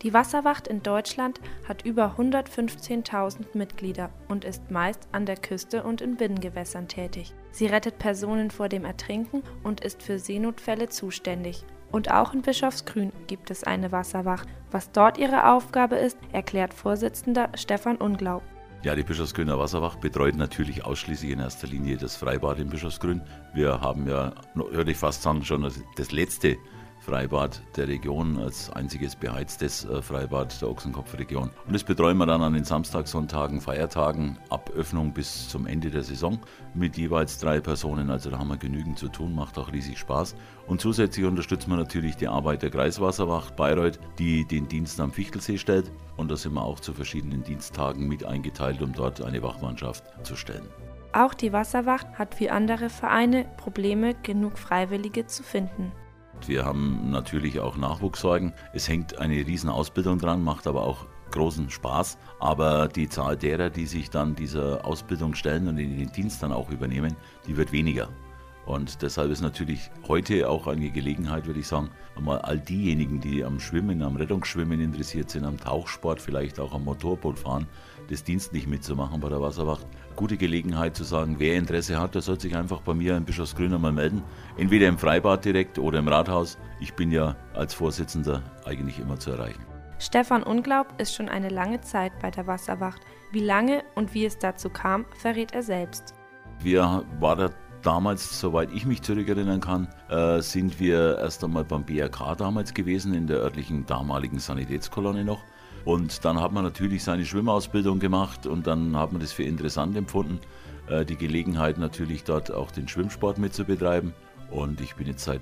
Die Wasserwacht in Deutschland hat über 115.000 Mitglieder und ist meist an der Küste und in Binnengewässern tätig. Sie rettet Personen vor dem Ertrinken und ist für Seenotfälle zuständig. Und auch in Bischofsgrün gibt es eine Wasserwacht. Was dort ihre Aufgabe ist, erklärt Vorsitzender Stefan Unglaub. Ja, die Bischofsgrüner Wasserwacht betreut natürlich ausschließlich in erster Linie das Freibad in Bischofsgrün. Wir haben ja, würde ich fast sagen, schon das letzte Freibad der Region, als einziges beheiztes Freibad der Ochsenkopfregion. Und das betreuen wir dann an den Samstag, Sonntagen, Feiertagen, ab Öffnung bis zum Ende der Saison mit jeweils 3 Personen. Also da haben wir genügend zu tun, macht auch riesig Spaß. Und zusätzlich unterstützen wir natürlich die Arbeit der Kreiswasserwacht Bayreuth, die den Dienst am Fichtelsee stellt. Und da sind wir auch zu verschiedenen Diensttagen mit eingeteilt, um dort eine Wachmannschaft zu stellen. Auch die Wasserwacht hat wie andere Vereine Probleme, genug Freiwillige zu finden. Wir haben natürlich auch Nachwuchssorgen. Es hängt eine riesen Ausbildung dran, macht aber auch großen Spaß. Aber die Zahl derer, die sich dann dieser Ausbildung stellen und den Dienst dann auch übernehmen, die wird weniger. Und deshalb ist natürlich heute auch eine Gelegenheit, würde ich sagen, einmal all diejenigen, die am Schwimmen, am Rettungsschwimmen interessiert sind, am Tauchsport, vielleicht auch am Motorbootfahren, das dienstlich mitzumachen bei der Wasserwacht. Gute Gelegenheit zu sagen, wer Interesse hat, der soll sich einfach bei mir in Bischofsgrün einmal melden. Entweder im Freibad direkt oder im Rathaus. Ich bin ja als Vorsitzender eigentlich immer zu erreichen. Stefan Unglaub ist schon eine lange Zeit bei der Wasserwacht. Wie lange und wie es dazu kam, verrät er selbst. Wir waren damals, soweit ich mich zurückerinnern kann, sind wir erst einmal beim BRK damals gewesen, in der örtlichen damaligen Sanitätskolonne noch. Und dann hat man natürlich seine Schwimmausbildung gemacht und dann hat man das für interessant empfunden, die Gelegenheit natürlich dort auch den Schwimmsport mitzubetreiben. Und ich bin jetzt seit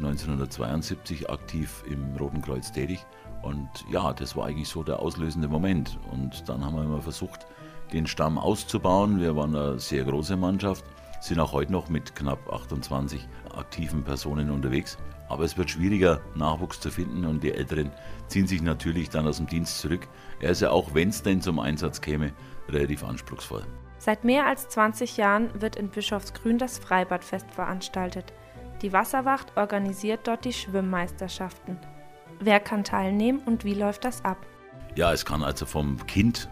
1972 aktiv im Roten Kreuz tätig. Und ja, das war eigentlich so der auslösende Moment. Und dann haben wir immer versucht, den Stamm auszubauen. Wir waren eine sehr große Mannschaft, sind auch heute noch mit knapp 28 aktiven Personen unterwegs. Aber es wird schwieriger, Nachwuchs zu finden und die Älteren ziehen sich natürlich dann aus dem Dienst zurück. Er ist ja auch, wenn es denn zum Einsatz käme, relativ anspruchsvoll. Seit mehr als 20 Jahren wird in Bischofsgrün das Freibadfest veranstaltet. Die Wasserwacht organisiert dort die Schwimmmeisterschaften. Wer kann teilnehmen und wie läuft das ab? Ja, es kann also vom Kind,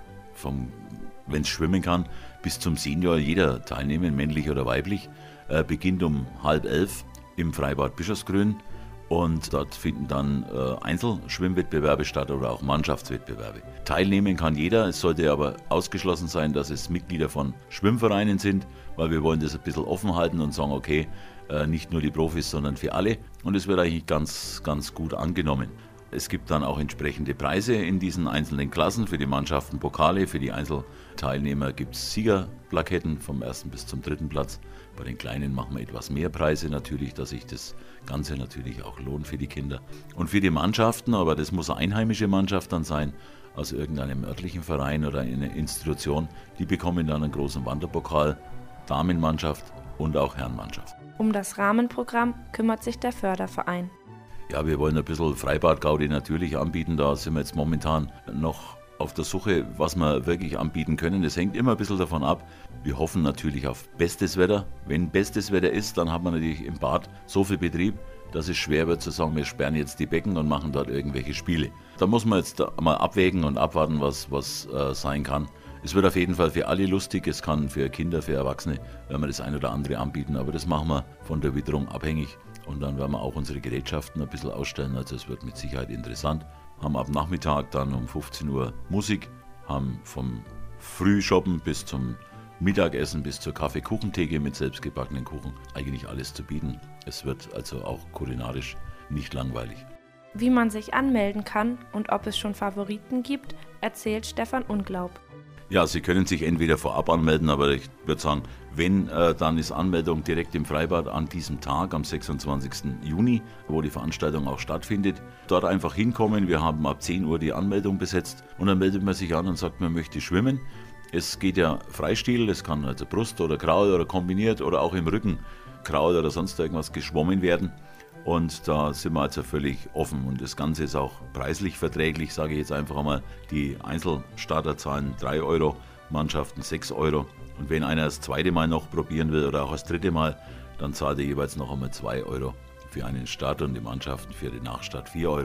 wenn es schwimmen kann, bis zum Senior jeder teilnehmen, männlich oder weiblich. Beginnt um 10:30 im Freibad Bischofsgrün und dort finden dann Einzelschwimmwettbewerbe statt oder auch Mannschaftswettbewerbe. Teilnehmen kann jeder, es sollte aber ausgeschlossen sein, dass es Mitglieder von Schwimmvereinen sind, weil wir wollen das ein bisschen offen halten und sagen, okay, nicht nur die Profis, sondern für alle. Und es wird eigentlich ganz, ganz gut angenommen. Es gibt dann auch entsprechende Preise in diesen einzelnen Klassen, für die Mannschaften Pokale, für die Einzelteilnehmer gibt es Siegerplaketten vom 1. bis zum 3. Platz. Bei den Kleinen machen wir etwas mehr Preise natürlich, dass sich das Ganze natürlich auch lohnt für die Kinder. Und für die Mannschaften, aber das muss eine einheimische Mannschaft dann sein, aus irgendeinem örtlichen Verein oder einer Institution, die bekommen dann einen großen Wanderpokal, Damenmannschaft und auch Herrenmannschaft. Um das Rahmenprogramm kümmert sich der Förderverein. Ja, wir wollen ein bisschen Freibad-Gaudi natürlich anbieten. Da sind wir jetzt momentan noch auf der Suche, was wir wirklich anbieten können. Das hängt immer ein bisschen davon ab. Wir hoffen natürlich auf bestes Wetter. Wenn bestes Wetter ist, dann hat man natürlich im Bad so viel Betrieb, dass es schwer wird zu sagen, wir sperren jetzt die Becken und machen dort irgendwelche Spiele. Da muss man jetzt mal abwägen und abwarten, was sein kann. Es wird auf jeden Fall für alle lustig. Es kann für Kinder, für Erwachsene, werden wir das ein oder andere anbieten. Aber das machen wir von der Witterung abhängig. Und dann werden wir auch unsere Gerätschaften ein bisschen ausstellen. Also es wird mit Sicherheit interessant. Haben ab Nachmittag dann um 15 Uhr Musik, haben vom Frühshoppen bis zum Mittagessen bis zur Kaffee-Kuchentheke mit selbstgebackenen Kuchen eigentlich alles zu bieten. Es wird also auch kulinarisch nicht langweilig. Wie man sich anmelden kann und ob es schon Favoriten gibt, erzählt Stefan Unglaub. Ja, Sie können sich entweder vorab anmelden, aber ich würde sagen, wenn, dann ist Anmeldung direkt im Freibad an diesem Tag, am 26. Juni, wo die Veranstaltung auch stattfindet. Dort einfach hinkommen, wir haben ab 10 Uhr die Anmeldung besetzt und dann meldet man sich an und sagt, man möchte schwimmen. Es geht ja Freistil, es kann also Brust oder Kraul oder kombiniert oder auch im Rücken Kraul oder sonst irgendwas geschwommen werden. Und da sind wir also völlig offen und das Ganze ist auch preislich verträglich, sage ich jetzt einfach einmal. Die Einzelstarter zahlen 3 Euro, Mannschaften 6 Euro. Und wenn einer das zweite Mal noch probieren will oder auch das dritte Mal, dann zahlt er jeweils noch einmal 2 Euro für einen Start und die Mannschaften für den Nachstart 4 Euro.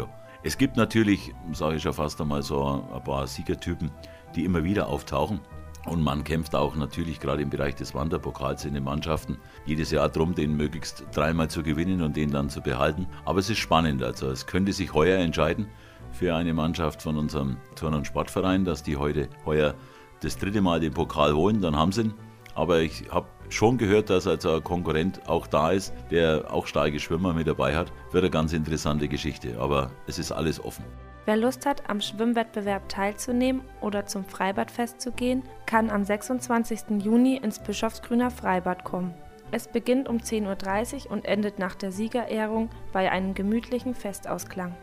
Es gibt natürlich, sage ich ja fast einmal, so ein paar Siegertypen, die immer wieder auftauchen. Und man kämpft auch natürlich gerade im Bereich des Wanderpokals in den Mannschaften jedes Jahr darum, den möglichst 3-mal zu gewinnen und den dann zu behalten. Aber es ist spannend, also es könnte sich heuer entscheiden für eine Mannschaft von unserem Turn- und Sportverein, dass die heuer das 3. Mal den Pokal holen, dann haben sie ihn. Aber ich habe schon gehört, dass also ein Konkurrent auch da ist, der auch starke Schwimmer mit dabei hat. Wird eine ganz interessante Geschichte, aber es ist alles offen. Wer Lust hat, am Schwimmwettbewerb teilzunehmen oder zum Freibadfest zu gehen, kann am 26. Juni ins Bischofsgrüner Freibad kommen. Es beginnt um 10:30 Uhr und endet nach der Siegerehrung bei einem gemütlichen Festausklang.